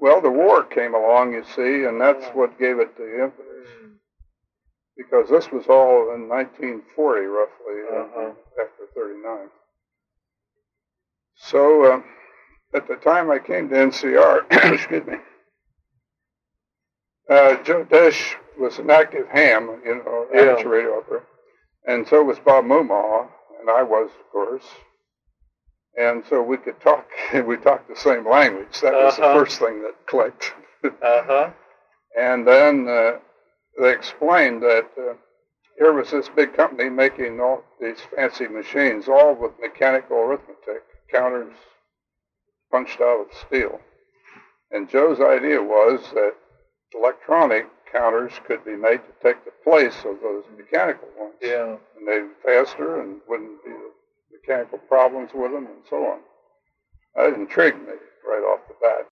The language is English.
Well, the war came along, you see, and that's what gave it the impetus. Because this was all in 1940, roughly, after 39. So, at the time I came to NCR, excuse me, Joe Desch was an active ham, amateur radio operator, and so was Bob Moomaw, and I was, of course. And so we could talk, we talked the same language. That was the first thing that clicked. And then they explained that here was this big company making all these fancy machines, all with mechanical arithmetic, counters punched out of steel. And Joe's idea was that electronic counters could be made to take the place of those mechanical ones. Yeah. And they'd be faster and wouldn't be mechanical problems with them and so on. That intrigued me right off the bat.